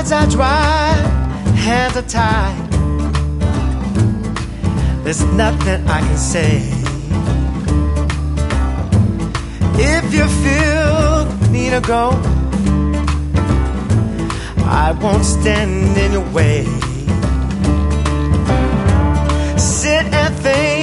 Eyes are dry, hands are tied. There's nothing I can say. If you feel the need to go, I won't stand in your way. Sit and think